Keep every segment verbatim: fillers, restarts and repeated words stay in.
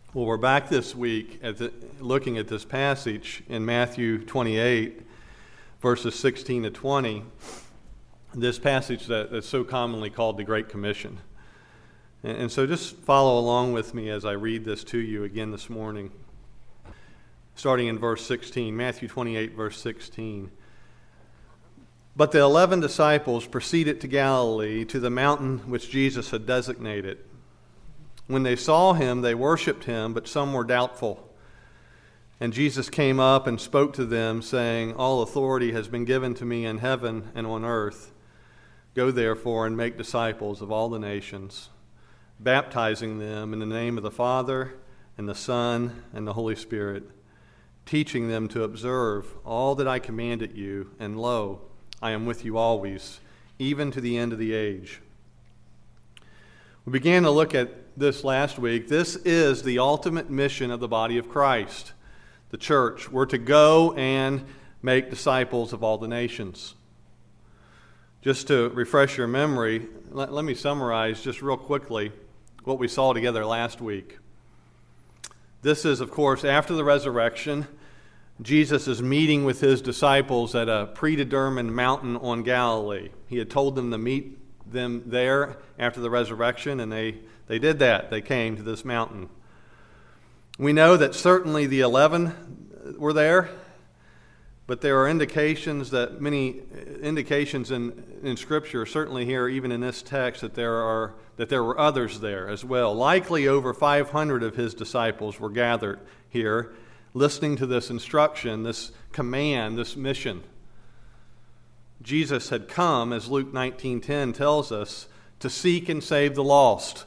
Well, we're back this week at the, looking at this passage in Matthew twenty-eight, verses sixteen to twenty, this passage that, that's so commonly called the Great Commission. And, and so just follow along with me as I read this to you again this morning. Starting in verse sixteen, Matthew twenty-eight, verse sixteen. But the eleven disciples proceeded to Galilee, to the mountain which Jesus had designated. When they saw him, they worshipped him, but some were doubtful. And Jesus came up and spoke to them, saying, All authority has been given to me in heaven and on earth. Go therefore and make disciples of all the nations, baptizing them in the name of the Father and the Son and the Holy Spirit, teaching them to observe all that I commanded you, and lo, I am with you always, even to the end of the age. We began to look at this last week. This is the ultimate mission of the body of Christ, the church. We're to go and make disciples of all the nations. Just to refresh your memory, let, let me summarize just real quickly what we saw together last week. This is, of course, after the resurrection. Jesus is meeting with his disciples at a predetermined mountain on Galilee. He had told them to meet them there after the resurrection, and they, they did that. They came to this mountain. We know that certainly the eleven were there, but there are indications that many indications in, in Scripture, certainly here, even in this text, that there are that there were others there as well. Likely over five hundred of his disciples were gathered here, listening to this instruction, this command, this mission. Jesus had come, as Luke nineteen ten tells us, to seek and save the lost.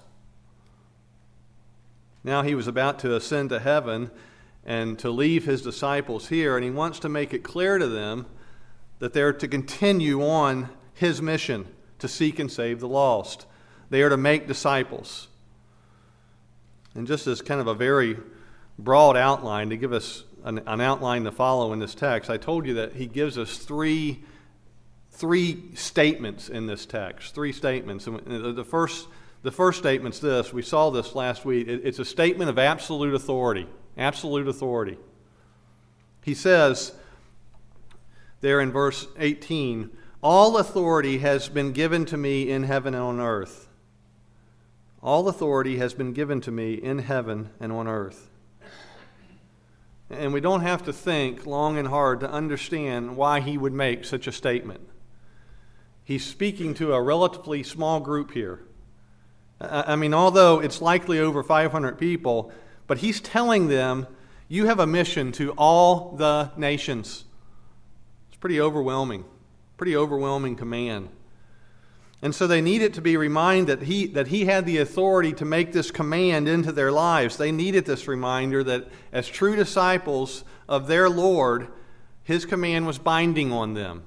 Now he was about to ascend to heaven and to leave his disciples here, and he wants to make it clear to them that they're to continue on his mission to seek and save the lost. They are to make disciples. And just as kind of a very broad outline, to give us an, an outline to follow in this text, I told you that he gives us three Three statements in this text. Three statements. And the first, the first statement's this. We saw this last week. It's a statement of absolute authority. Absolute authority. He says there in verse eighteen, All authority has been given to me in heaven and on earth. All authority has been given to me in heaven and on earth. And we don't have to think long and hard to understand why he would make such a statement. He's speaking to a relatively small group here. I mean, although it's likely over five hundred people, but he's telling them, you have a mission to all the nations. It's pretty overwhelming, pretty overwhelming command. And so they needed to be reminded that he, that he had the authority to make this command into their lives. They needed this reminder that as true disciples of their Lord, his command was binding on them.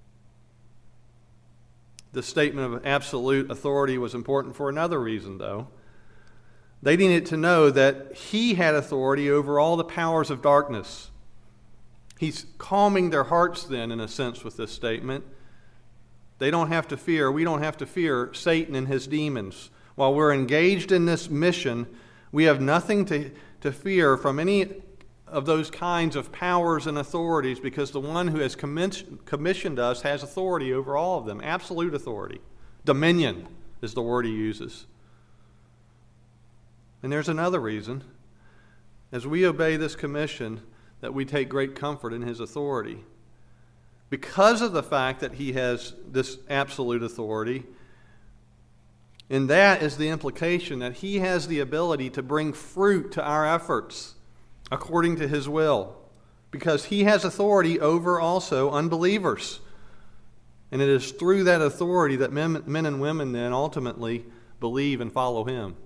The statement of absolute authority was important for another reason, though. They needed to know that he had authority over all the powers of darkness. He's calming their hearts then, in a sense, with this statement. They don't have to fear, we don't have to fear Satan and his demons. While we're engaged in this mission, we have nothing to, to fear from any of those kinds of powers and authorities, because the one who has commissioned us has authority over all of them. Absolute authority. Dominion is the word he uses. And there's another reason. As we obey this commission, that we take great comfort in his authority. Because of the fact that he has this absolute authority, and that is the implication that he has the ability to bring fruit to our efforts according to his will, because he has authority over also unbelievers. And it is through that authority that men, men and women then ultimately believe and follow him.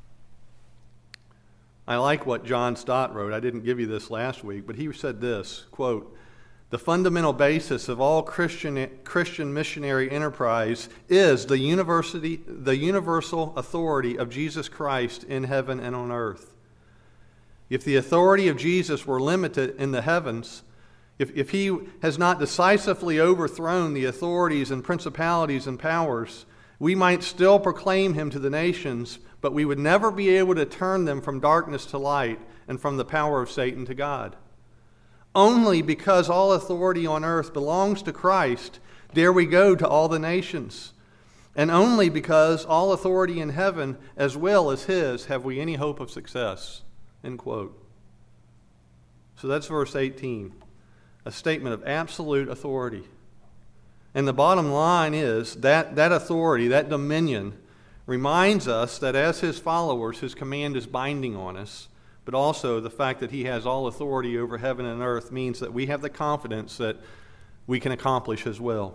I like what John Stott wrote. I didn't give you this last week, but he said this, quote, The fundamental basis of all Christian, Christian missionary enterprise is the university, the universal authority of Jesus Christ in heaven and on earth. If the authority of Jesus were limited in the heavens, if, if he has not decisively overthrown the authorities and principalities and powers, We might still proclaim him to the nations, but we would never be able to turn them from darkness to light and from the power of Satan to God. Only because all authority on earth belongs to Christ dare we go to all the nations. And only because all authority in heaven as well as his have we any hope of success. End quote. So that's verse eighteen, a statement of absolute authority. And the bottom line is that that authority, that dominion, reminds us that as his followers, his command is binding on us, but also the fact that he has all authority over heaven and earth means that we have the confidence that we can accomplish his will.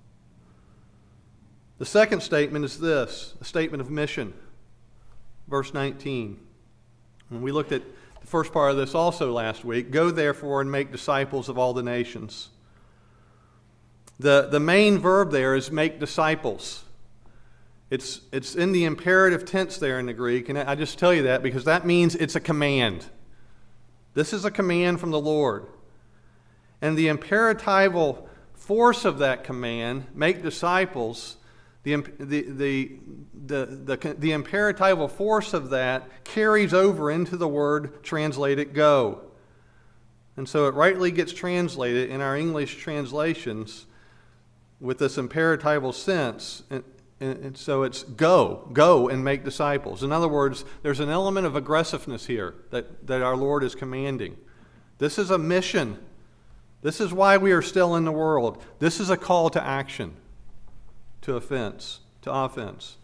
The second statement is this, a statement of mission. Verse nineteen. And we looked at the first part of this also last week. Go therefore and make disciples of all the nations. The, the main verb there is make disciples. It's, it's in the imperative tense there in the Greek, and I just tell you that because that means it's a command. This is a command from the Lord. And the imperatival force of that command, make disciples, the, the, the, the, the, the imperatival force of that carries over into the word translated go. And so it rightly gets translated in our English translations with this imperatival sense. And, and so it's go, go and make disciples. In other words, there's an element of aggressiveness here that, that our Lord is commanding. This is a mission. This is why we are still in the world. This is a call to action, to offense, to offense.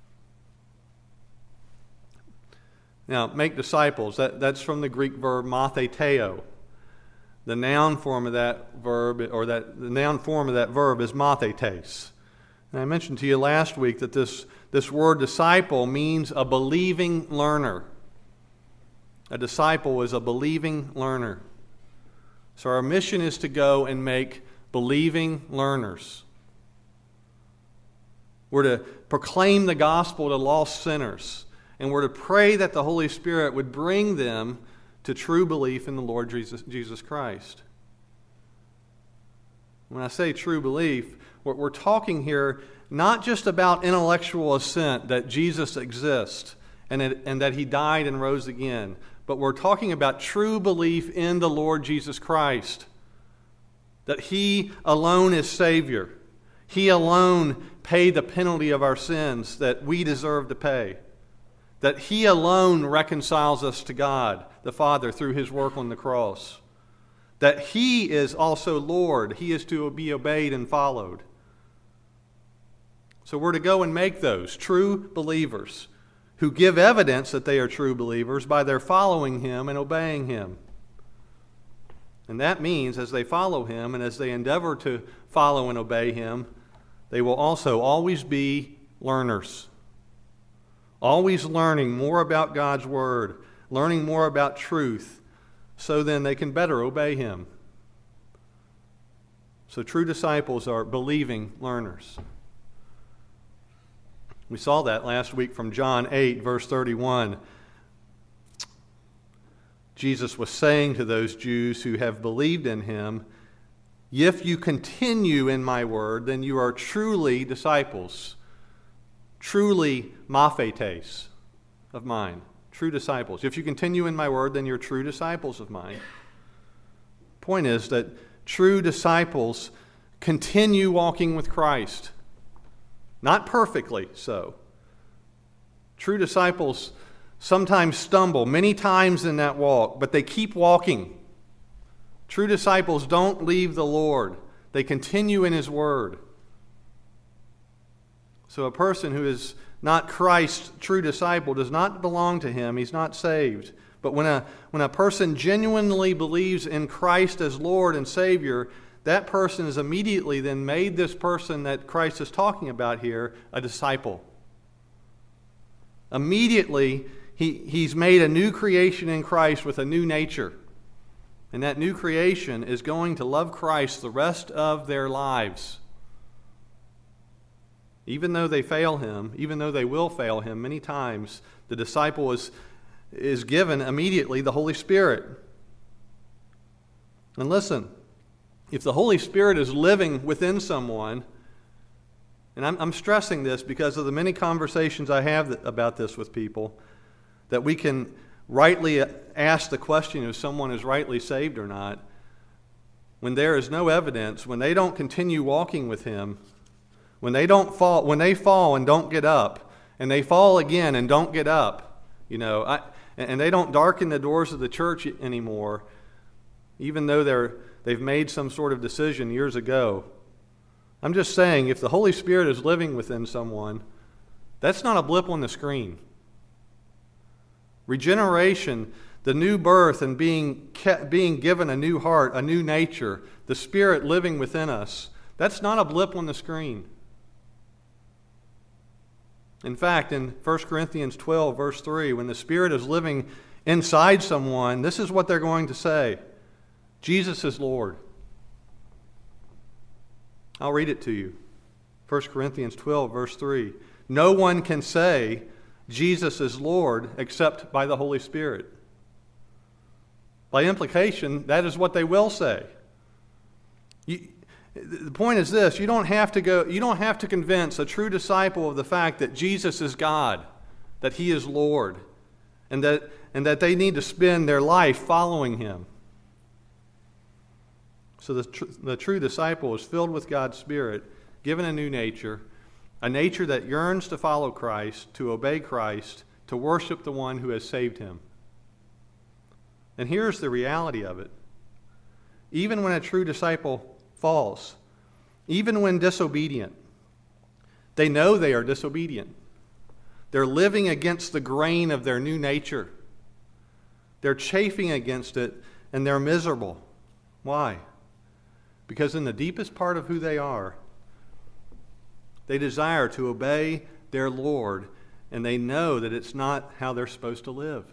Now, make disciples, that, that's from the Greek verb matheteo. The noun form of that verb, or that the noun form of that verb is mathetes. And I mentioned to you last week that this, this word disciple means a believing learner. A disciple is a believing learner. So our mission is to go and make believing learners. We're to proclaim the gospel to lost sinners, and we're to pray that the Holy Spirit would bring them to true belief in the Lord Jesus, Jesus Christ. When I say true belief, we're, we're talking here not just about intellectual assent that Jesus exists and, it, and that he died and rose again, but we're talking about true belief in the Lord Jesus Christ, that he alone is Savior. He alone paid the penalty of our sins that we deserve to pay. That he alone reconciles us to God, the Father, through his work on the cross. That he is also Lord. He is to be obeyed and followed. So we're to go and make those true believers who give evidence that they are true believers by their following him and obeying him. And that means as they follow him and as they endeavor to follow and obey him, they will also always be learners. Always learning more about God's Word, learning more about truth, so then they can better obey him. So true disciples are believing learners. We saw that last week from John eight, verse thirty-one. Jesus was saying to those Jews who have believed in him, if you continue in my word, then you are truly disciples. Truly maphetes of mine. True disciples. If you continue in my word, then you're true disciples of mine. Point is that true disciples continue walking with Christ. Not perfectly so. True disciples sometimes stumble many times in that walk, but they keep walking. True disciples don't leave the Lord. They continue in his word. So a person who is not Christ's true disciple does not belong to him. He's not saved. But when a, when a person genuinely believes in Christ as Lord and Savior, that person is immediately then made this person that Christ is talking about here a disciple. Immediately, he, he's made a new creation in Christ with a new nature. And that new creation is going to love Christ the rest of their lives. Even though they fail him, even though they will fail him many times, the disciple is, is given immediately the Holy Spirit. And listen, if the Holy Spirit is living within someone, And I'm, I'm stressing this because of the many conversations I have that, about this with people, that we can rightly ask the question if someone is rightly saved or not when there is no evidence, when they don't continue walking with Him, when they don't fall, when they fall and don't get up, and they fall again and don't get up, you know, I, and they don't darken the doors of the church anymore, even though they're they've made some sort of decision years ago. I'm just saying, if the Holy Spirit is living within someone, that's not a blip on the screen. Regeneration, the new birth, and being kept, being given a new heart, a new nature, the Spirit living within us, that's not a blip on the screen. In fact, in First Corinthians twelve, verse three, when the Spirit is living inside someone, this is what they're going to say: Jesus is Lord. I'll read it to you. First Corinthians twelve, verse three. No one can say Jesus is Lord except by the Holy Spirit. By implication, that is what they will say. You, the point is this: you don't have to go. You don't have to convince a true disciple of the fact that Jesus is God, that He is Lord, and that and that they need to spend their life following Him. So the tr- the true disciple is filled with God's Spirit, given a new nature, a nature that yearns to follow Christ, to obey Christ, to worship the one who has saved him. And here's the reality of it. Even when a true disciple falls, even when disobedient, they know they are disobedient. They're living against the grain of their new nature. They're chafing against it, and they're miserable. Why? Because in the deepest part of who they are, they desire to obey their Lord, and they know that it's not how they're supposed to live.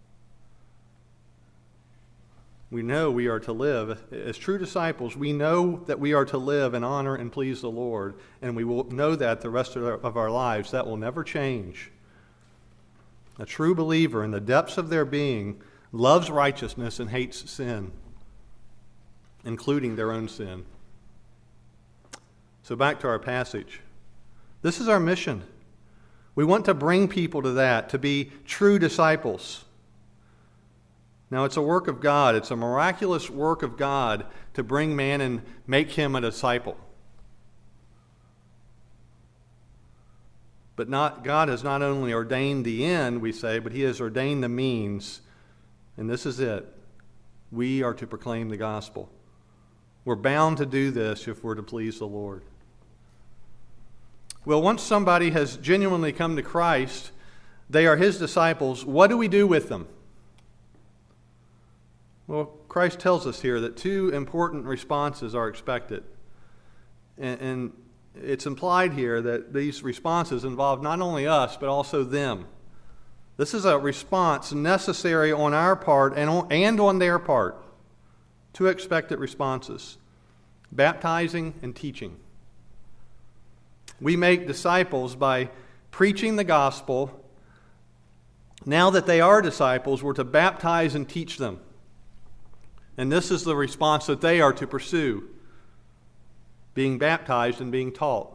We know we are to live. As true disciples, we know that we are to live and honor and please the Lord, and we will know that the rest of our lives. That will never change. A true believer, in the depths of their being, loves righteousness and hates sin, including their own sin. So back to our passage. This is our mission. We want to bring people to that, to be true disciples. Now, it's a work of God. It's a miraculous work of God to bring man and make him a disciple. But not, God has not only ordained the end, we say, but He has ordained the means. And this is it. We are to proclaim the gospel. We're bound to do this if we're to please the Lord. Well, once somebody has genuinely come to Christ, they are His disciples. What do we do with them? Well, Christ tells us here that two important responses are expected. And, and it's implied here that these responses involve not only us, but also them. This is a response necessary on our part and on, and on their part. Two expected responses: baptizing and teaching. We make disciples by preaching the gospel. Now that they are disciples, we're to baptize and teach them. And this is the response that they are to pursue: being baptized and being taught.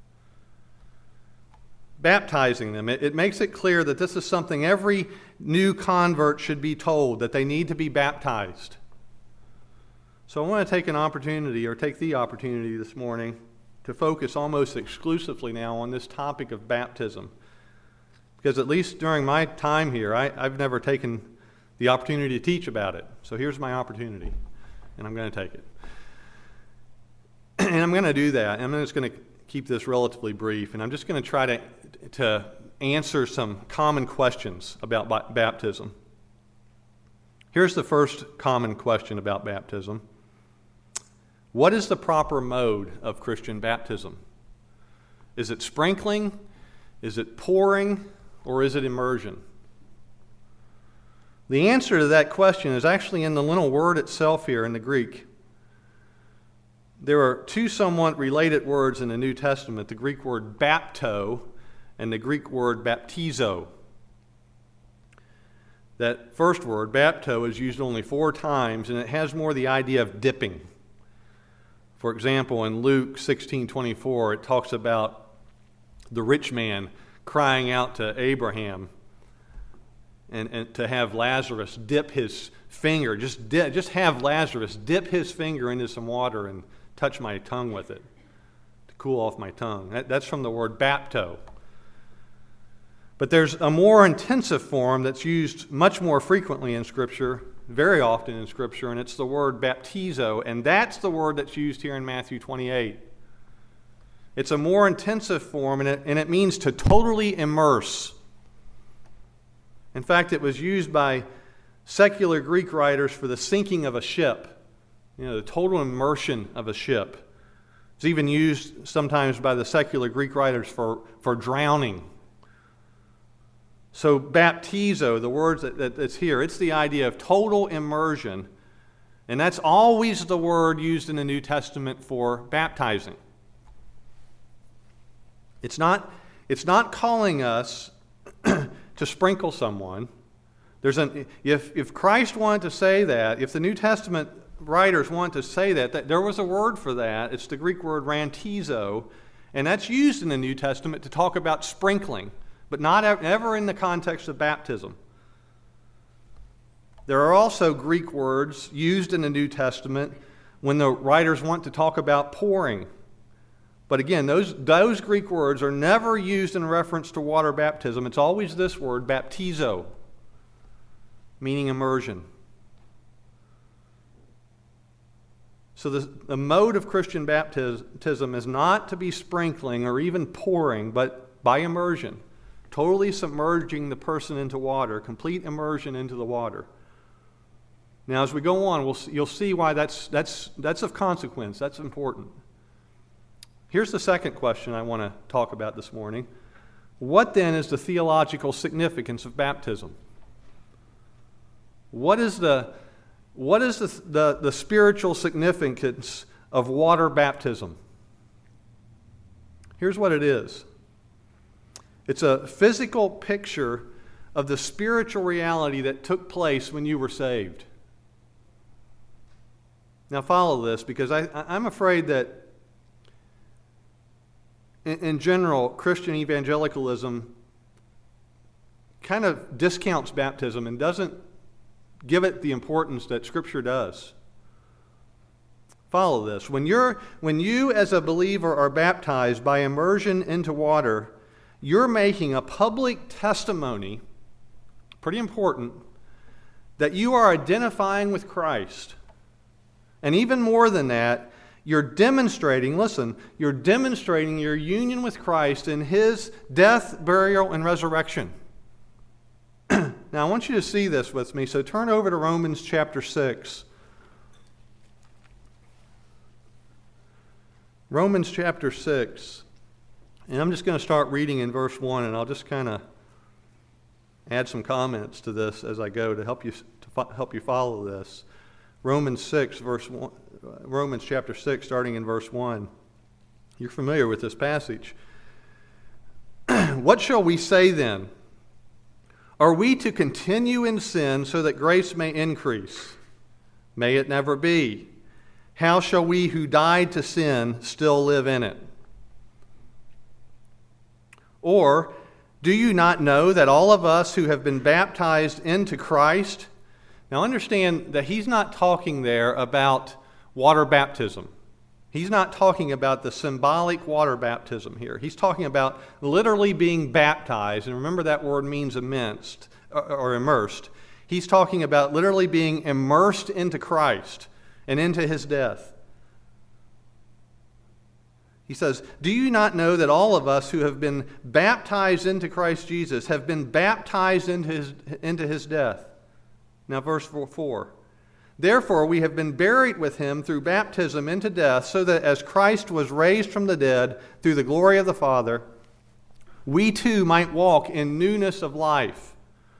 Baptizing them, it, it makes it clear that this is something every new convert should be told, that they need to be baptized. So I want to take an opportunity, or take the opportunity this morning, to focus almost exclusively now on this topic of baptism. Because at least during my time here, I, I've never taken the opportunity to teach about it. So here's my opportunity, and I'm going to take it. And I'm going to do that. I'm just going to keep this relatively brief, and I'm just going to try to, to answer some common questions about baptism. Here's the first common question about baptism. What is the proper mode of Christian baptism? Is it sprinkling? Is it pouring? Or is it immersion? The answer to that question is actually in the little word itself here in the Greek. There are two somewhat related words in the New Testament, the Greek word bapto and the Greek word baptizo. That first word, bapto, is used only four times, and it has more the idea of dipping. For example, in Luke sixteen twenty-four, it talks about the rich man crying out to Abraham and, and to have Lazarus dip his finger, just, di- just have Lazarus dip his finger into some water and touch my tongue with it to cool off my tongue. That, that's from the word bapto. But there's a more intensive form that's used much more frequently in Scripture, very often in Scripture, and it's the word baptizo, and that's the word that's used here in Matthew twenty-eight. It's a more intensive form, and it, and it means to totally immerse. In fact, it was used by secular Greek writers for the sinking of a ship, you know, the total immersion of a ship. It's even used sometimes by the secular Greek writers for, for drowning. So baptizo, the word that, that, that's here, it's the idea of total immersion, and that's always the word used in the New Testament for baptizing. It's not, it's not calling us to sprinkle someone. There's an, if, if Christ wanted to say that, if the New Testament writers want to say that, that, there was a word for that. It's the Greek word rantizo, and that's used in the New Testament to talk about sprinkling, but not ever in the context of baptism. There are also Greek words used in the New Testament when the writers want to talk about pouring. But again, those, those Greek words are never used in reference to water baptism. It's always this word, baptizo, meaning immersion. So the, the mode of Christian baptism is not to be sprinkling or even pouring, but by immersion, totally submerging the person into water, complete immersion into the water. Now, as we go on, we'll, you'll see why that's, that's, that's of consequence. That's important. Here's the second question I want to talk about this morning. What then is the theological significance of baptism? What is the, what is the, the, the spiritual significance of water baptism? Here's what it is. It's a physical picture of the spiritual reality that took place when you were saved. Now follow this, because I, I'm afraid that in, in general, Christian evangelicalism kind of discounts baptism and doesn't give it the importance that Scripture does. Follow this. When you're, when you as a believer are baptized by immersion into water, you're making a public testimony, pretty important, that you are identifying with Christ. And even more than that, you're demonstrating, listen, you're demonstrating your union with Christ in His death, burial, and resurrection. Now, I want you to see this with me, so turn over to Romans chapter six. Romans chapter six. And I'm just going to start reading in verse one, and I'll just kind of add some comments to this as I go to help you to fo- help you follow this. Romans six, verse one, Romans chapter six, starting in verse one. You're familiar with this passage. What shall we say then? Are we to continue in sin so that grace may increase? May it never be. How shall we who died to sin still live in it? Or, do you not know that all of us who have been baptized into Christ... Now understand that he's not talking there about water baptism. He's not talking about the symbolic water baptism here. He's talking about literally being baptized. And remember that word means immersed or immersed. He's talking about literally being immersed into Christ and into His death. He says, do you not know that all of us who have been baptized into Christ Jesus have been baptized into His, into his death? Now verse four. Therefore we have been buried with Him through baptism into death, so that as Christ was raised from the dead through the glory of the Father, we too might walk in newness of life.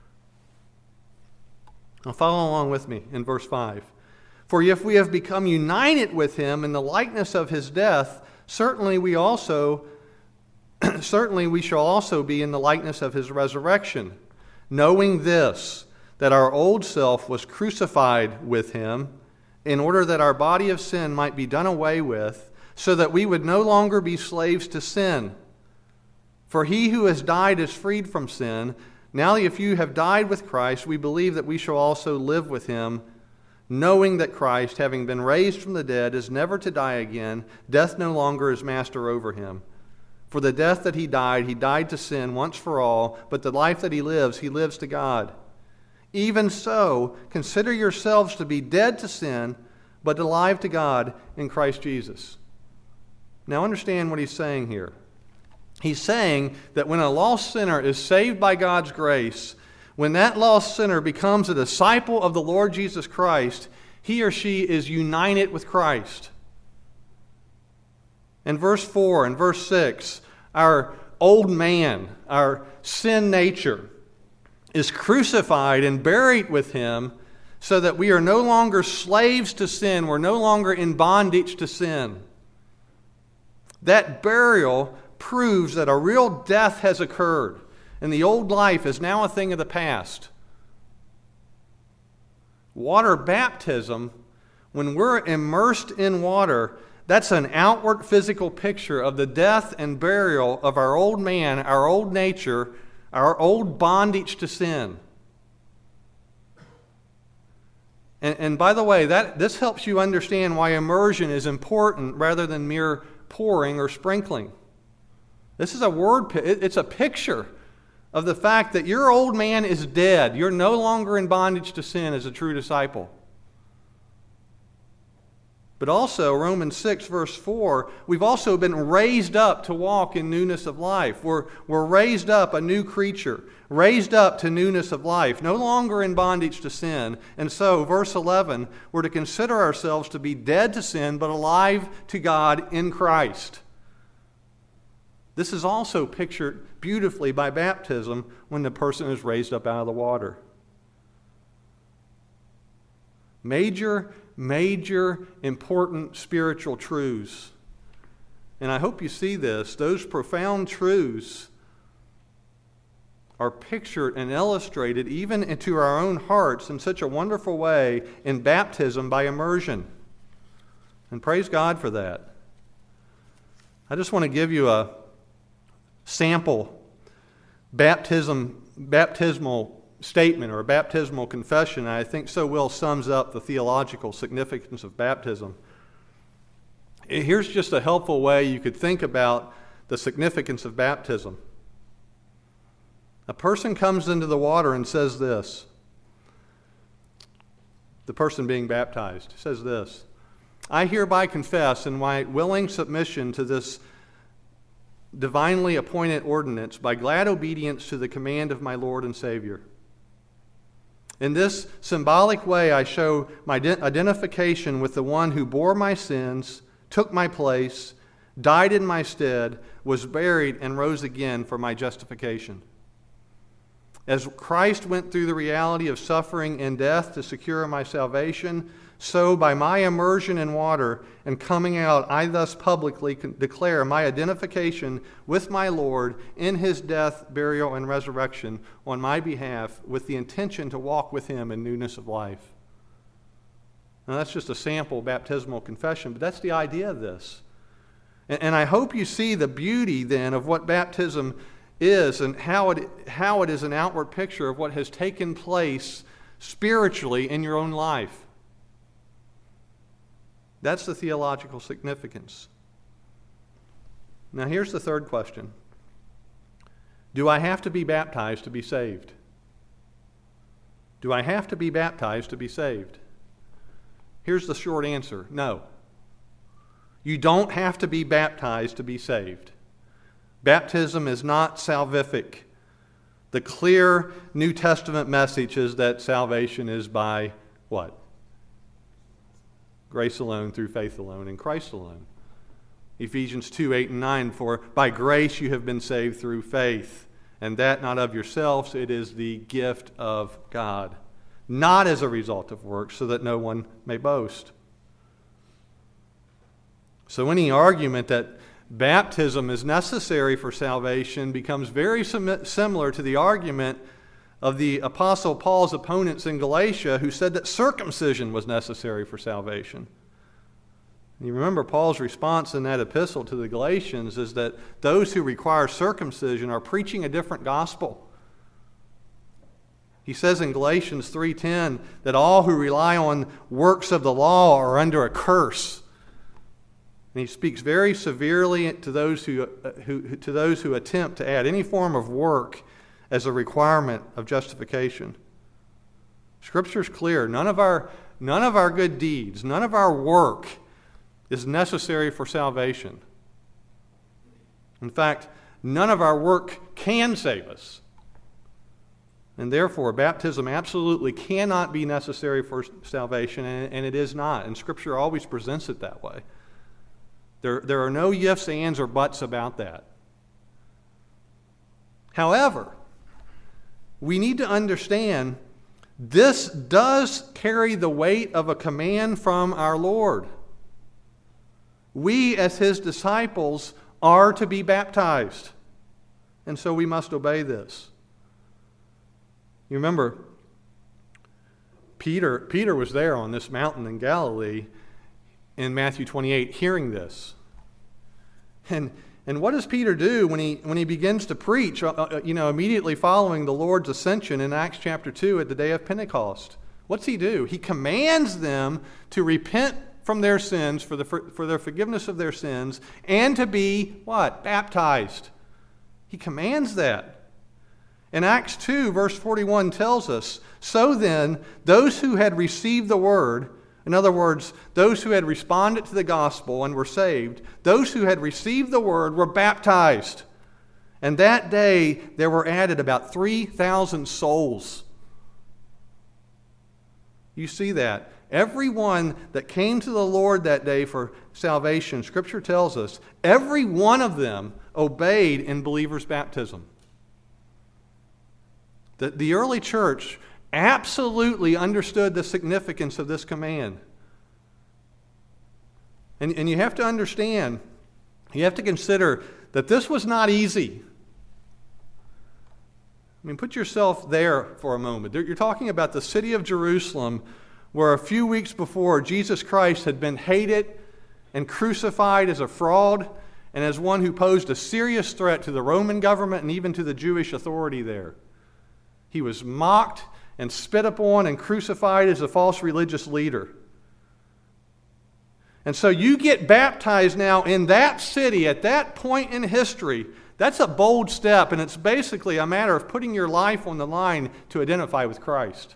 Now follow along with me in verse five. For if we have become united with Him in the likeness of His death, certainly we also certainly we shall also be in the likeness of His resurrection, knowing this, that our old self was crucified with Him in order that our body of sin might be done away with, so that we would no longer be slaves to sin. For he who has died is freed from sin. Now if you have died with Christ, we believe that we shall also live with him, knowing that Christ, having been raised from the dead, is never to die again. Death no longer is master over him. For the death that he died, he died to sin once for all, but the life that he lives, he lives to God. Even so, consider yourselves to be dead to sin, but alive to God in Christ Jesus. Now understand what he's saying here. He's saying that when a lost sinner is saved by God's grace, when that lost sinner becomes a disciple of the Lord Jesus Christ, he or she is united with Christ. In verse four and verse six, our old man, our sin nature, is crucified and buried with him so that we are no longer slaves to sin. We're no longer in bondage to sin. That burial proves that a real death has occurred, and the old life is now a thing of the past. Water baptism, when we're immersed in water, that's an outward physical picture of the death and burial of our old man, our old nature, our old bondage to sin. And, and by the way, that this helps you understand why immersion is important rather than mere pouring or sprinkling. This is a word, it's a picture of the fact that your old man is dead. You're no longer in bondage to sin as a true disciple. But also, Romans six, verse four, we've also been raised up to walk in newness of life. We're, we're raised up a new creature, raised up to newness of life, no longer in bondage to sin. And so, verse eleven, we're to consider ourselves to be dead to sin, but alive to God in Christ. This is also pictured beautifully by baptism when the person is raised up out of the water. Major, major, important spiritual truths. And I hope you see this. Those profound truths are pictured and illustrated even into our own hearts in such a wonderful way in baptism by immersion. And praise God for that. I just want to give you a sample baptism, baptismal statement or a baptismal confession, and I think so well sums up the theological significance of baptism. Here's just a helpful way you could think about the significance of baptism. A person comes into the water and says this. The person being baptized says this: I hereby confess in my willing submission to this divinely appointed ordinance by glad obedience to the command of my Lord and Savior. In this symbolic way, I show my identification with the one who bore my sins, took my place, died in my stead, was buried, and rose again for my justification. As Christ went through the reality of suffering and death to secure my salvation, so by my immersion in water and coming out, I thus publicly declare my identification with my Lord in his death, burial, and resurrection on my behalf with the intention to walk with him in newness of life. Now that's just a sample baptismal confession, but that's the idea of this. And, and I hope you see the beauty then of what baptism is and how it, how it is an outward picture of what has taken place spiritually in your own life. That's the theological significance. Now here's the third question. Do I have to be baptized to be saved? Do I have to be baptized to be saved? Here's the short answer: no. You don't have to be baptized to be saved. Baptism is not salvific. The clear New Testament message is that salvation is by what? Grace alone, through faith alone, in Christ alone. Ephesians two, eight, and nine, for by grace you have been saved through faith, and that not of yourselves, it is the gift of God, not as a result of works, so that no one may boast. So any argument that baptism is necessary for salvation becomes very sim- similar to the argument of the Apostle Paul's opponents in Galatia, who said that circumcision was necessary for salvation. You remember Paul's response in that epistle to the Galatians is that those who require circumcision are preaching a different gospel. He says in Galatians three ten that all who rely on works of the law are under a curse. And he speaks very severely to those who, who, to those who attempt to add any form of work as a requirement of justification. Scripture is clear. None of our, none of our good deeds, none of our work is necessary for salvation. In fact, none of our work can save us. And therefore, baptism absolutely cannot be necessary for salvation, and, and it is not. And Scripture always presents it that way. There, there are no ifs, ands, or buts about that. However, we need to understand this does carry the weight of a command from our Lord. We, as His disciples, are to be baptized. And so we must obey this. You remember, Peter, Peter was there on this mountain in Galilee in Matthew twenty-eight hearing this. And, and what does Peter do when he, when he begins to preach, uh, you know, immediately following the Lord's ascension in Acts chapter two at the day of Pentecost? What's he do? He commands them to repent from their sins, for, the, for, for their forgiveness of their sins, and to be, what? Baptized. He commands that. In Acts two, verse forty-one tells us, so then, those who had received the word, in other words, those who had responded to the gospel and were saved, those who had received the word were baptized. And that day there were added about three thousand souls. You see that. Everyone that came to the Lord that day for salvation, Scripture tells us, every one of them obeyed in believers' baptism. The, the early church absolutely understood the significance of this command. And, and you have to understand, you have to consider that this was not easy. I mean, put yourself there for a moment. You're talking about the city of Jerusalem, where a few weeks before Jesus Christ had been hated and crucified as a fraud and as one who posed a serious threat to the Roman government and even to the Jewish authority there. He was mocked and spit upon and crucified as a false religious leader. And so you get baptized now in that city at that point in history. That's a bold step, and it's basically a matter of putting your life on the line to identify with Christ.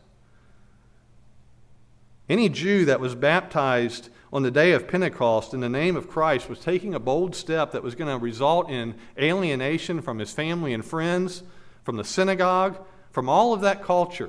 Any Jew that was baptized on the day of Pentecost in the name of Christ was taking a bold step that was going to result in alienation from his family and friends, from the synagogue, from all of that culture.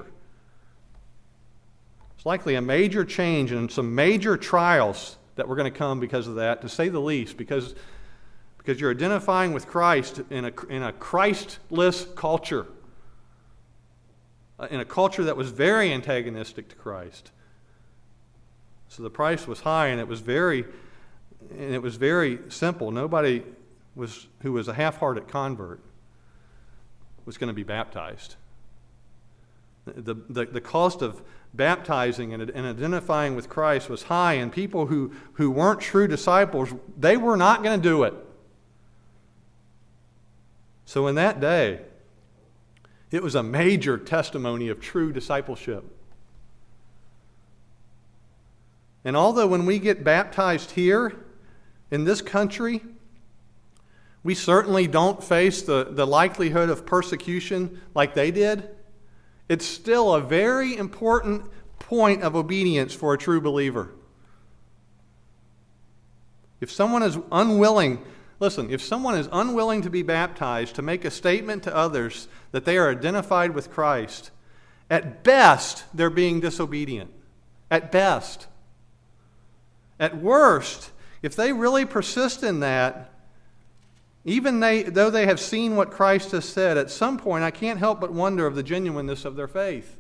It's likely a major change and some major trials that were going to come because of that, to say the least, because, because you're identifying with Christ in a, in a Christless culture, in a culture that was very antagonistic to Christ. So the price was high, and it was very, and it was very simple. Nobody was who was a half-hearted convert was going to be baptized. The, the, the cost of baptizing and, and identifying with Christ was high, and people who, who weren't true disciples, they were not going to do it. So in that day, it was a major testimony of true discipleship. And although when we get baptized here in this country, we certainly don't face the, the likelihood of persecution like they did, it's still a very important point of obedience for a true believer. If someone is unwilling, listen, if someone is unwilling to be baptized, to make a statement to others that they are identified with Christ, at best, they're being disobedient. At best. At worst, if they really persist in that, even they, though they have seen what Christ has said, at some point I can't help but wonder of the genuineness of their faith.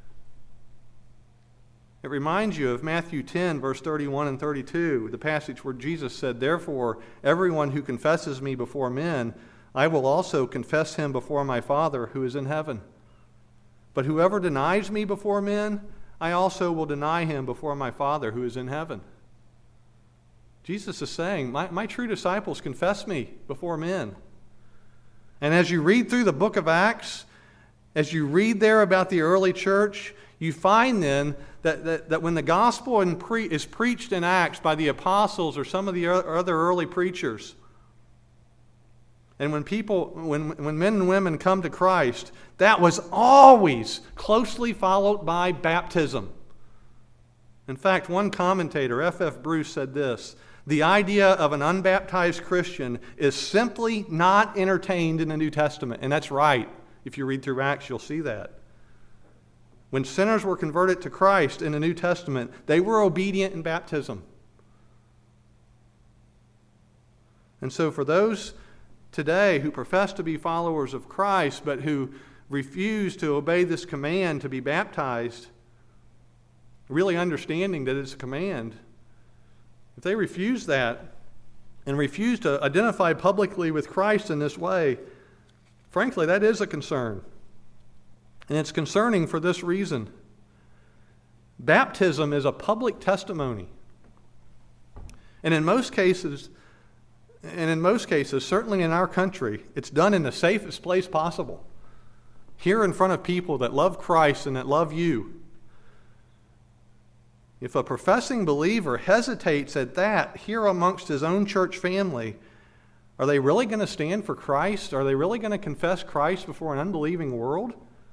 It reminds you of Matthew ten, verse thirty-one and thirty-two, the passage where Jesus said, "Therefore, everyone who confesses me before men, I will also confess him before my Father who is in heaven. But whoever denies me before men, I also will deny him before my Father who is in heaven." Jesus is saying, my, my true disciples confess me before men. And as you read through the book of Acts, as you read there about the early church, you find then that, that, that when the gospel in pre, is preached in Acts by the apostles or some of the other early preachers, and when people, when, when men and women come to Christ, that was always closely followed by baptism. In fact, one commentator, F F Bruce, said this: the idea of an unbaptized Christian is simply not entertained in the New Testament. And that's right. If you read through Acts, you'll see that. When sinners were converted to Christ in the New Testament, they were obedient in baptism. And so for those today who profess to be followers of Christ, but who refuse to obey this command to be baptized, really understanding that it's a command, if they refuse that and refuse to identify publicly with Christ in this way, frankly, that is a concern. And it's concerning for this reason. Baptism is a public testimony. And in most cases, and in most cases, certainly in our country, it's done in the safest place possible. Here in front of people that love Christ and that love you. If a professing believer hesitates at that here amongst his own church family, are they really going to stand for Christ? Are they really going to confess Christ before an unbelieving world?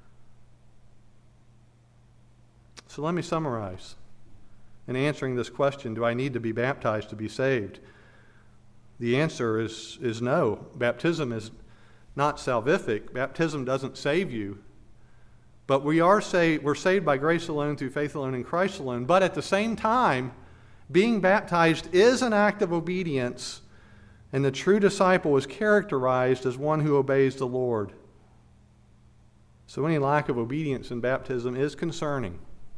So let me summarize. In answering this question, do I need to be baptized to be saved? The answer is, is no. Baptism is not salvific. Baptism doesn't save you. But we are saved, we're saved by grace alone, through faith alone, in Christ alone. But at the same time, being baptized is an act of obedience, and the true disciple is characterized as one who obeys the Lord. So any lack of obedience in baptism is concerning.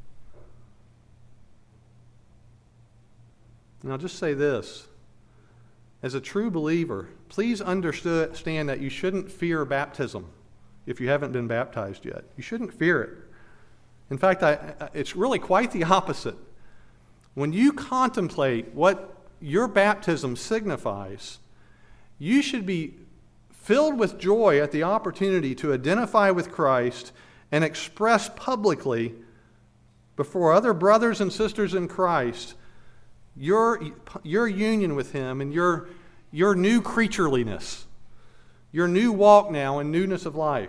And I'll just say this. As a true believer, please understand that you shouldn't fear baptism if you haven't been baptized yet. You shouldn't fear it. In fact, I, it's really quite the opposite. When you contemplate what your baptism signifies, you should be filled with joy at the opportunity to identify with Christ and express publicly before other brothers and sisters in Christ your, your union with Him and your, your new creatureliness, your new walk now in newness of life.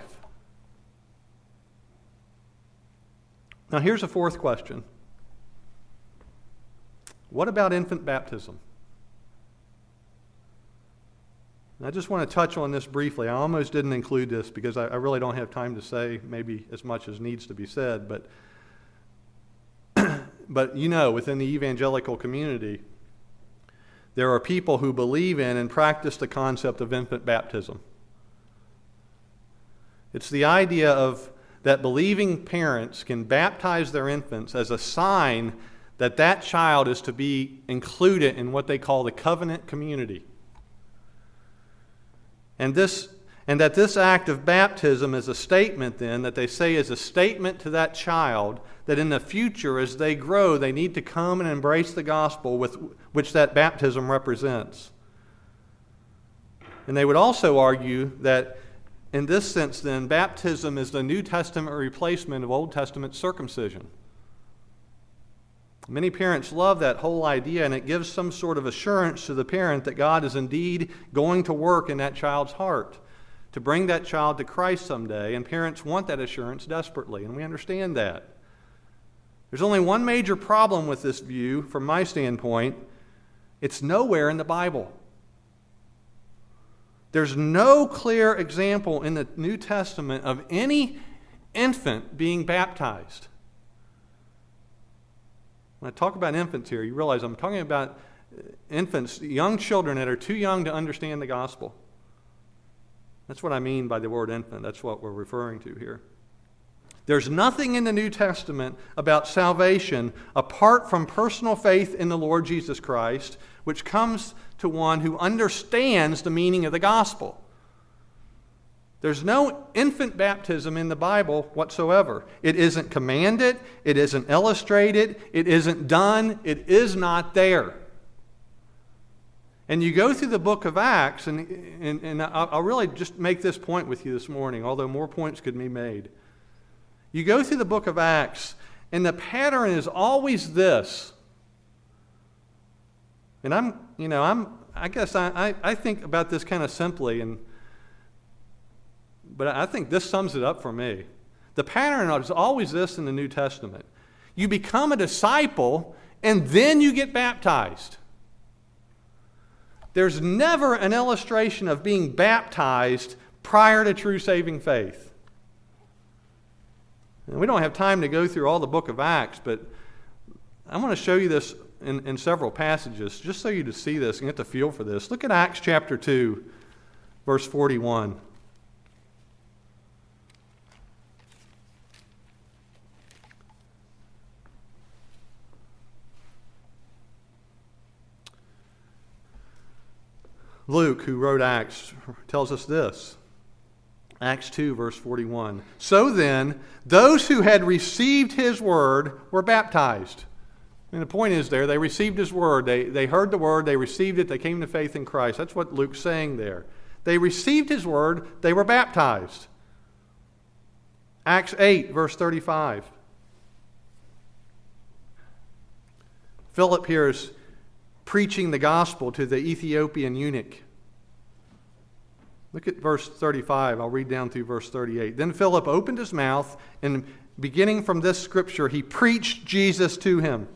Now here's a fourth question. What about infant baptism? I just want to touch on this briefly. I almost didn't include this because I, I really don't have time to say maybe as much as needs to be said, but But you know, within the evangelical community, there are people who believe in and practice the concept of infant baptism. It's the idea of that believing parents can baptize their infants as a sign that that child is to be included in what they call the covenant community. And this and that this act of baptism is a statement then, that they say is a statement to that child that in the future as they grow they need to come and embrace the gospel with which that baptism represents. And they would also argue that in this sense then, baptism is the New Testament replacement of Old Testament circumcision. Many parents love that whole idea, and it gives some sort of assurance to the parent that God is indeed going to work in that child's heart to bring that child to Christ someday, and parents want that assurance desperately, and we understand that. There's only one major problem with this view from my standpoint. It's nowhere in the Bible. There's no clear example in the New Testament of any infant being baptized. When I talk about infants here, you realize I'm talking about infants, young children that are too young to understand the gospel. That's what I mean by the word infant. That's what we're referring to here. There's nothing in the New Testament about salvation apart from personal faith in the Lord Jesus Christ, which comes to one who understands the meaning of the gospel. There's no infant baptism in the Bible whatsoever. It isn't commanded, it isn't illustrated, it isn't done, it is not there. And you go through the book of Acts, and, and, and I'll, I'll really just make this point with you this morning, although more points could be made. You go through the book of Acts, and the pattern is always this. And I'm, you know, I'm, I guess I, I, I think about this kind of simply, and but I think this sums it up for me. The pattern is always this in the New Testament. You become a disciple, and then you get baptized. There's never an illustration of being baptized prior to true saving faith. And we don't have time to go through all the book of Acts, but I want to show you this in, in several passages, just so you to see this and get the feel for this. Look at Acts chapter two, verse forty-one. Luke, who wrote Acts, tells us this. Acts two, verse forty-one. So then, those who had received his word were baptized. And the point is there, they received his word. They, they heard the word, they received it, they came to faith in Christ. That's what Luke's saying there. They received his word, they were baptized. Acts eight, verse thirty-five. Philip here is preaching the gospel to the Ethiopian eunuch. Look at verse thirty-five. I'll read down through verse thirty-eight. Then Philip opened his mouth, and beginning from this scripture, he preached Jesus to him.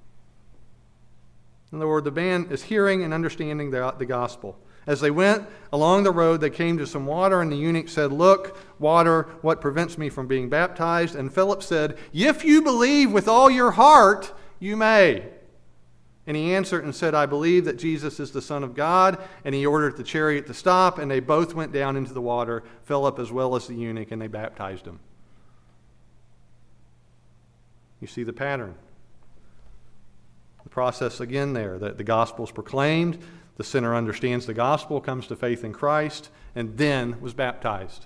In other words, the man is hearing and understanding the, the gospel. As they went along the road, they came to some water, and the eunuch said, "Look, water, what prevents me from being baptized?" And Philip said, "If you believe with all your heart, you may." And he answered and said, "I believe that Jesus is the Son of God." And he ordered the chariot to stop, and they both went down into the water, Philip as well as the eunuch, and they baptized him. You see the pattern. The process again there, that the gospel is proclaimed, the sinner understands the gospel, comes to faith in Christ, and then was baptized.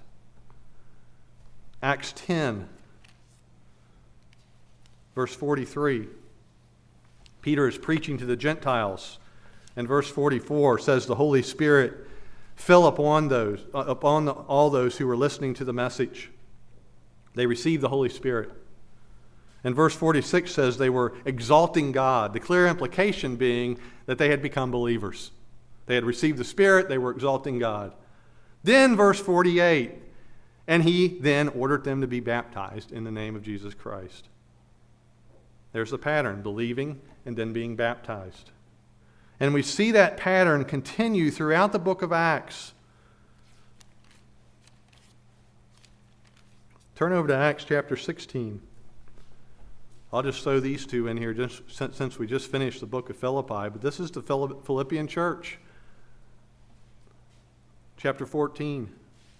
Acts ten, verse forty-three. Peter is preaching to the Gentiles, and verse forty-four says the Holy Spirit fell upon those, uh, upon the, all those who were listening to the message. They received the Holy Spirit. And verse forty-six says they were exalting God, the clear implication being that they had become believers. They had received the Spirit, they were exalting God. Then verse forty-eight, and he then ordered them to be baptized in the name of Jesus Christ. There's the pattern, believing and then being baptized. And we see that pattern continue throughout the book of Acts. Turn over to Acts chapter sixteen. I'll just throw these two in here just since, since we just finished the book of Philippi, but this is the Philippian church. Chapter fourteen.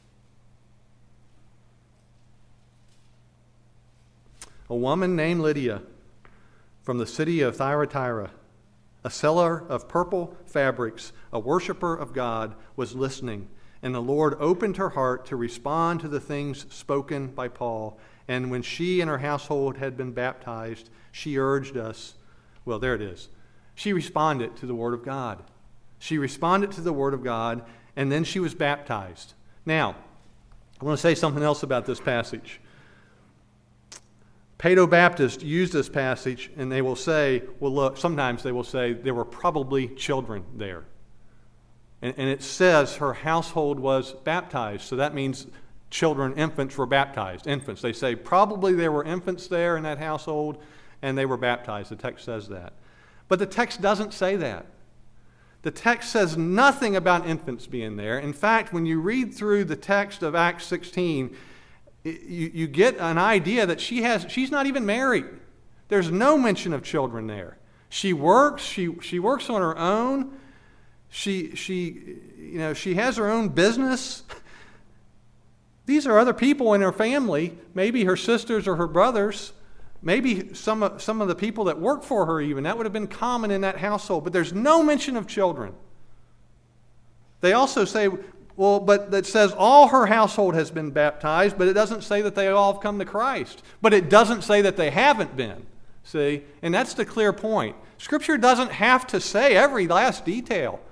A woman named Lydia, from the city of Thyatira, a seller of purple fabrics, a worshiper of God, was listening, and the Lord opened her heart to respond to the things spoken by Paul. And when she and her household had been baptized, she urged us, well, there it is. She responded to the Word of God. She responded to the Word of God, and then she was baptized. Now, I want to say something else about this passage. Paedo-Baptists use this passage, and they will say, well, look, sometimes they will say there were probably children there. And, and it says her household was baptized, so that means children, infants were baptized. Infants. They say probably there were infants there in that household, and they were baptized. The text says that. But the text doesn't say that. The text says nothing about infants being there. In fact, when you read through the text of Acts sixteen, You, you get an idea that she has, she's not even married. There's no mention of children there. She works, she, she works on her own. She, she, you know, she has her own business. These are other people in her family, maybe her sisters or her brothers, maybe some of, some of the people that work for her even. That would have been common in that household, but there's no mention of children. They also say, well, but that says all her household has been baptized, but it doesn't say that they all have come to Christ. But it doesn't say that they haven't been. See? And that's the clear point. Scripture doesn't have to say every last detail.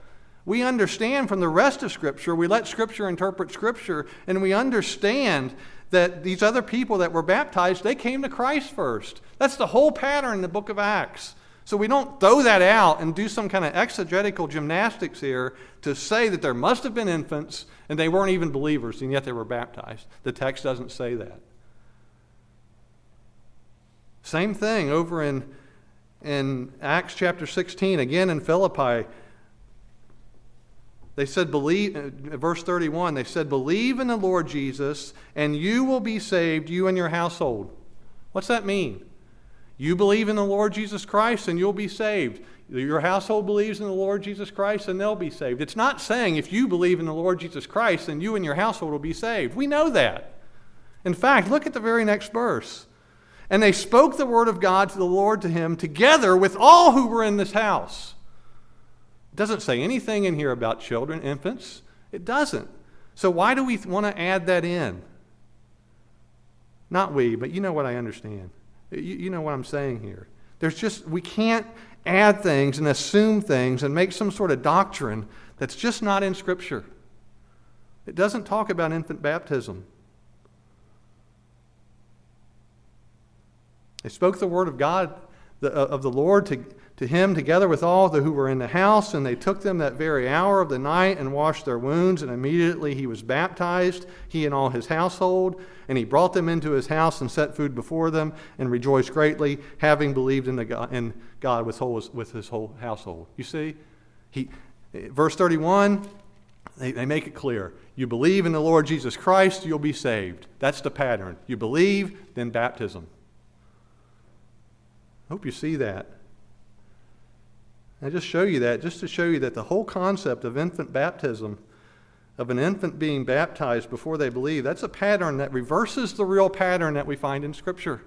We understand from the rest of Scripture, we let Scripture interpret Scripture, and we understand that these other people that were baptized, they came to Christ first. That's the whole pattern in the book of Acts. So we don't throw that out and do some kind of exegetical gymnastics here to say that there must have been infants and they weren't even believers, and yet they were baptized. The text doesn't say that. Same thing over in, in Acts chapter sixteen, again in Philippi. They said, believe, verse thirty-one, they said, believe in the Lord Jesus, and you will be saved, you and your household. What's that mean? You believe in the Lord Jesus Christ, and you'll be saved. Your household believes in the Lord Jesus Christ, and they'll be saved. It's not saying if you believe in the Lord Jesus Christ, then you and your household will be saved. We know that. In fact, look at the very next verse. And they spoke the word of God to the Lord to him together with all who were in this house. It doesn't say anything in here about children, infants. It doesn't. So why do we want to add that in? Not we, but you know what I understand. You, you know what I'm saying here. There's just, we can't add things and assume things and make some sort of doctrine that's just not in Scripture. It doesn't talk about infant baptism. They spoke the word of God, the, of the Lord to to him together with all the who were in the house, and they took them that very hour of the night and washed their wounds, and immediately he was baptized, he and all his household, and he brought them into his house and set food before them, and rejoiced greatly, having believed in, the God, in God with, whole, with his whole household. You see, he, verse thirty-one, they, they make it clear. You believe in the Lord Jesus Christ, you'll be saved. That's the pattern. You believe, then baptism. I hope you see that. I just show you that, just to show you that the whole concept of infant baptism, of an infant being baptized before they believe, that's a pattern that reverses the real pattern that we find in Scripture.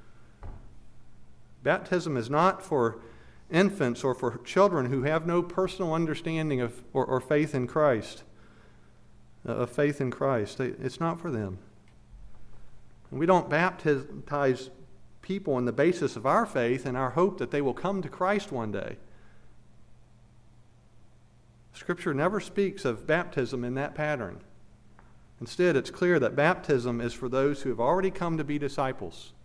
Baptism is not for infants or for children who have no personal understanding of or, or faith in Christ, of faith in Christ. It's not for them. And we don't baptize people on the basis of our faith and our hope that they will come to Christ one day. Scripture never speaks of baptism in that pattern. Instead, it's clear that baptism is for those who have already come to be disciples.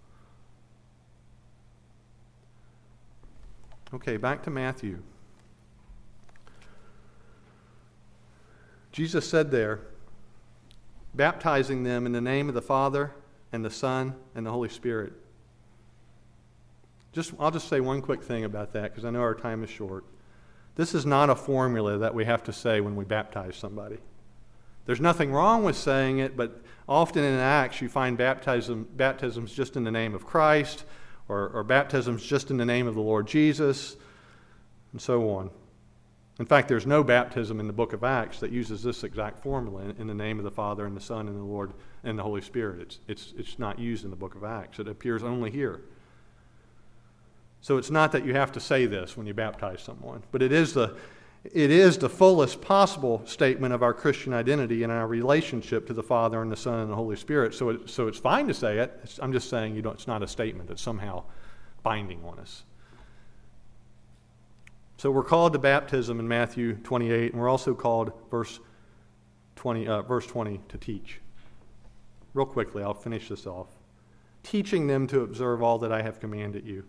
Okay, back to Matthew. Jesus said there, baptizing them in the name of the Father and the Son and the Holy Spirit. Just, I'll just say one quick thing about that because I know our time is short. This is not a formula that we have to say when we baptize somebody. There's nothing wrong with saying it, but often in Acts you find baptism, baptisms just in the name of Christ, or, or baptisms just in the name of the Lord Jesus, and so on. In fact, there's no baptism in the book of Acts that uses this exact formula in, in the name of the Father and the Son and the Lord and the Holy Spirit. It's, it's, it's not used in the book of Acts. It appears only here. So it's not that you have to say this when you baptize someone, but it is the it is the fullest possible statement of our Christian identity and our relationship to the Father and the Son and the Holy Spirit. So it, so it's fine to say it. It's, I'm just saying you don't, it's not a statement that's somehow binding on us. So we're called to baptism in Matthew twenty-eight, and we're also called, verse twenty, uh, verse twenty, to teach. Real quickly, I'll finish this off. Teaching them to observe all that I have commanded you.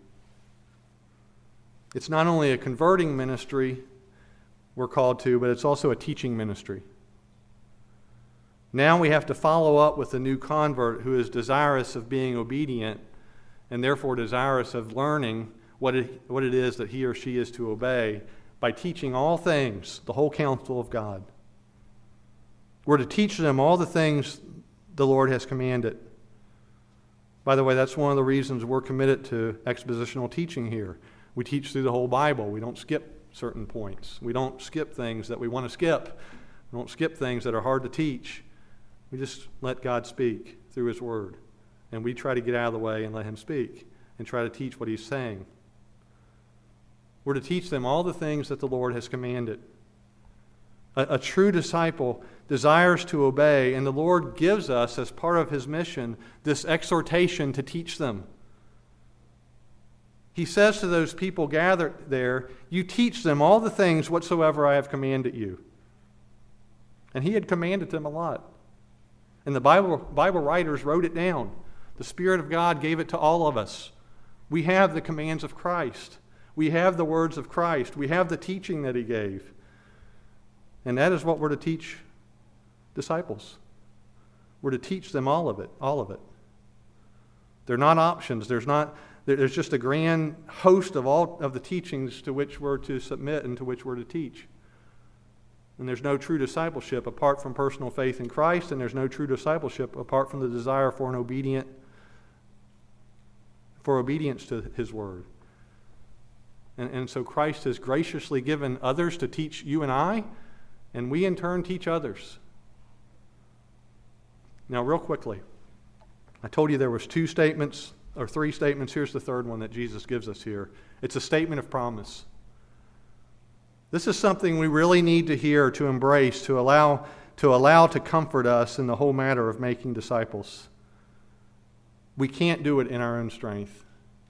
It's not only a converting ministry we're called to, but it's also a teaching ministry. Now we have to follow up with a new convert who is desirous of being obedient and therefore desirous of learning what it, what it is that he or she is to obey by teaching all things, the whole counsel of God. We're to teach them all the things the Lord has commanded. By the way, that's one of the reasons we're committed to expositional teaching here. We teach through the whole Bible. We don't skip certain points. We don't skip things that we want to skip. We don't skip things that are hard to teach. We just let God speak through His Word. And we try to get out of the way and let Him speak and try to teach what He's saying. We're to teach them all the things that the Lord has commanded. A, a true disciple desires to obey, and the Lord gives us, as part of His mission, this exhortation to teach them. He says to those people gathered there, you teach them all the things whatsoever I have commanded you. And he had commanded them a lot. And the Bible, Bible writers wrote it down. The Spirit of God gave it to all of us. We have the commands of Christ. We have the words of Christ. We have the teaching that he gave. And that is what we're to teach disciples. We're to teach them all of it, all of it. They're not options. There's not there's just a grand host of all of the teachings to which we're to submit and to which we're to teach. And there's no true discipleship apart from personal faith in Christ, and there's no true discipleship apart from the desire for an obedient for obedience to his word. And, and so Christ has graciously given others to teach you and I, and we in turn teach others. Now, real quickly, I told you there was two statements, or three statements. Here's the third one that Jesus gives us here. It's a statement of promise. This is something we really need to hear, to embrace, to allow to allow to comfort us in the whole matter of making disciples. We can't do it in our own strength.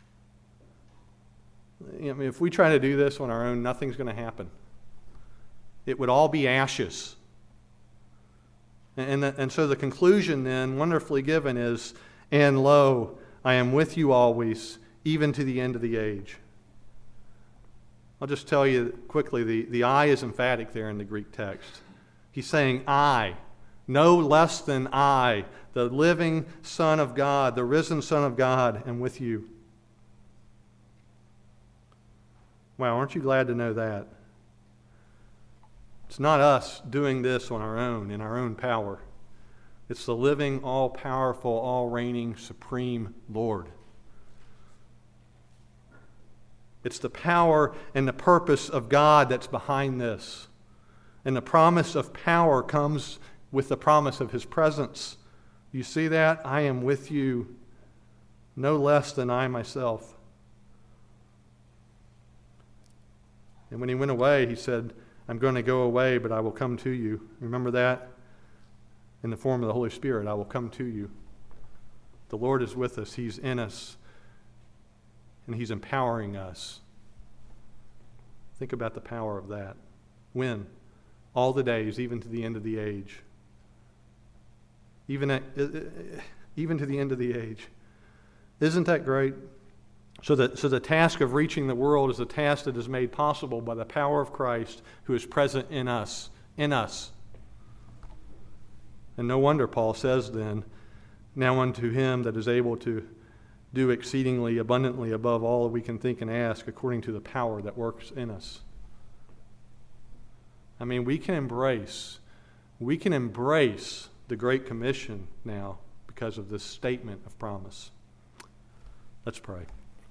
I mean, if we try to do this on our own, nothing's going to happen. It would all be ashes. And, and so the conclusion then, wonderfully given, is, and lo, I am with you always, even to the end of the age. I'll just tell you quickly, the, the I is emphatic there in the Greek text. He's saying I, no less than I, the living Son of God, the risen Son of God, am with you. Wow, aren't you glad to know that? It's not us doing this on our own, in our own power. It's the living, all-powerful, all-reigning, supreme Lord. It's the power and the purpose of God that's behind this. And the promise of power comes with the promise of his presence. You see that? I am with you, no less than I myself. And when he went away, he said, I'm going to go away, but I will come to you. Remember that? In the form of the Holy Spirit, I will come to you. The Lord is with us. He's in us. And he's empowering us. Think about the power of that. When? All the days, even to the end of the age. Even, at, even to the end of the age. Isn't that great? So that so the task of reaching the world is a task that is made possible by the power of Christ who is present in us. In us. And no wonder Paul says then, now unto him that is able to do exceedingly abundantly above all that we can think and ask, according to the power that works in us. I mean, we can embrace, we can embrace the Great Commission now because of this statement of promise. Let's pray.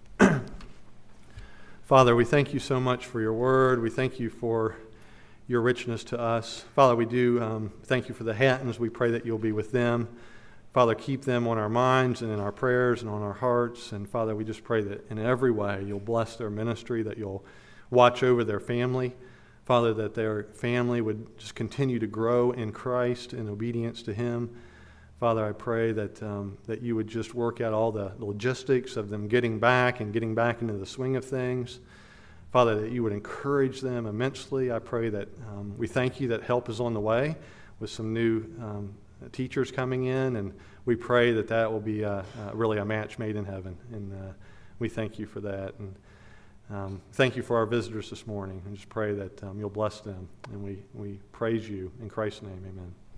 Father, we thank you so much for your word. We thank you for your richness to us. Father, we do um, thank you for the Hattons. We pray that you'll be with them. Father, keep them on our minds and in our prayers and on our hearts. And Father, we just pray that in every way you'll bless their ministry, that you'll watch over their family. Father, that their family would just continue to grow in Christ in obedience to him. Father, I pray that um, that you would just work out all the logistics of them getting back and getting back into the swing of things. Father, that you would encourage them immensely. I pray that um, we thank you that help is on the way with some new um, teachers coming in, and we pray that that will be uh, uh, really a match made in heaven. And uh, we thank you for that. And um, thank you for our visitors this morning. And just pray that um, you'll bless them. And we, we praise you in Christ's name. Amen.